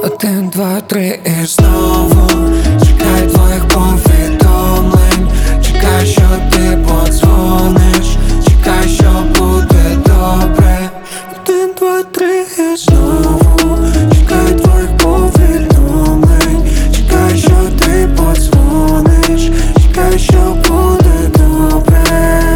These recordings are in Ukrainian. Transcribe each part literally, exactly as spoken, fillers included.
Один, два, три і знову чекай твоїх повідомлень. Чекай, що ти подзвониш. Чекай, що буде добре. Один, два, три і знову чекай твоїх повідомлень. Чекай, що ти подзвониш. Чекай, що буде добре.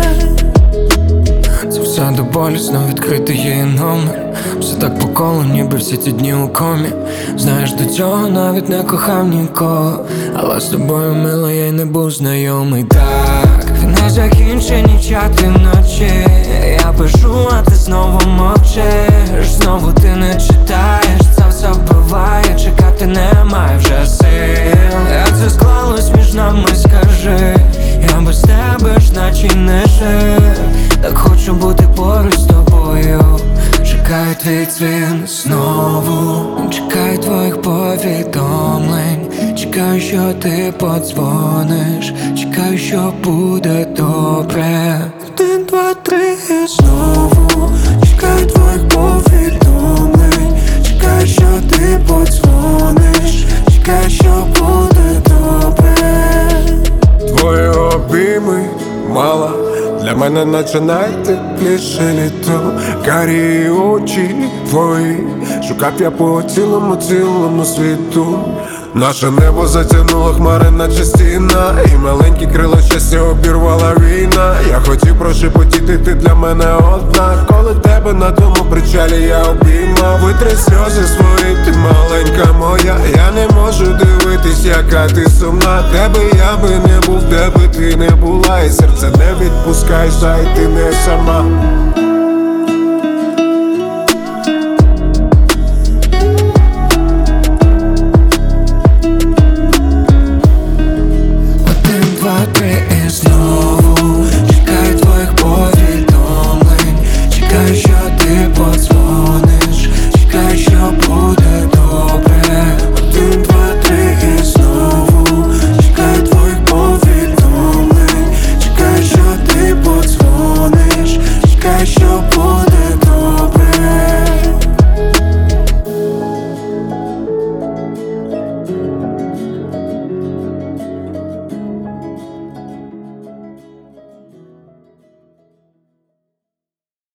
Це все до болісно, відкритий її номер. Все так по колу, ніби всі ці дні у комі. Знаєш, до цього навіть не кохав нікого, але з тобою, мило, я й не був знайомий. Так, не закінчені чати вночі. Я пишу, а ти знову мовчиш. Знову ти не читаєш, це все вбиває. Чекати немає вже сил. Як це склалось між нами, скажи. Я без тебе ж наче не жив. Так хочу бути поруч з тобою. Чекай твій дзвін знову. Чекай твоїх повідомлень. Чекай, що ти подзвониш. Чекай, що буде добре. Один, два, три і знову чекай твоїх повідомлень. Чекай, що ти подзвониш. Чекай, що буде добре. Твої обійми мала для мене наче найтепліше літо. Карі очі твої шукав я по цілому, цілому світу. Наше небо затягнуло хмари, наче стіна. І маленькі крила щастя обірвала війна. Я хотів прошепотіти, ти для мене одна. Коли тебе на тому причалі я обіймав. Витри сльози свої, ти маленька моя. Я не можу дивитись, яка ти сумна. Тебе я би не був, де би ти не була. І серце не відпускай, зай ти не сама.